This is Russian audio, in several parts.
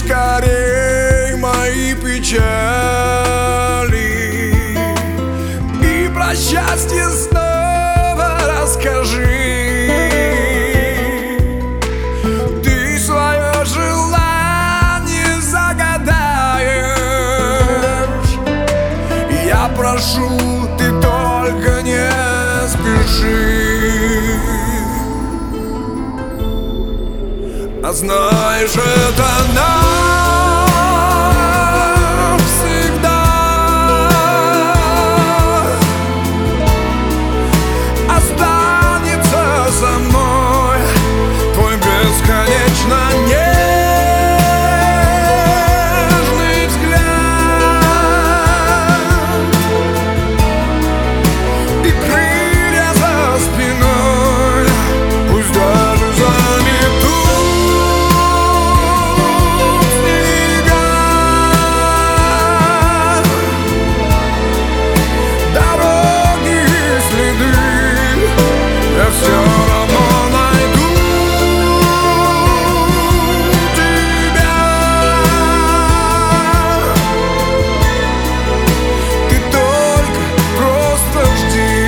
скорей мои печали и про счастье снова расскажи. Ты свое желание загадаешь, я прошу, ты только не спеши. А знаешь, это навсегда останется со мной твой бесконечно нежный взгляд и крылья за спиной, пусть даже заметут все равно найду тебя. Ты только просто жди.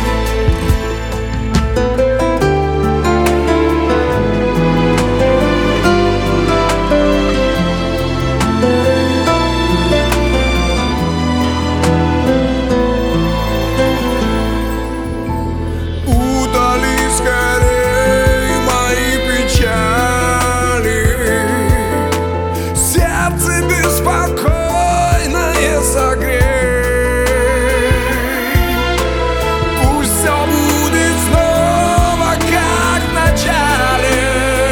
Беспокойное согрей, пусть все будет снова как в начале,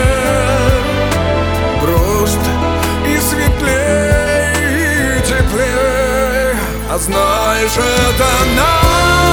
просто и светлей, и теплей. А знаешь, это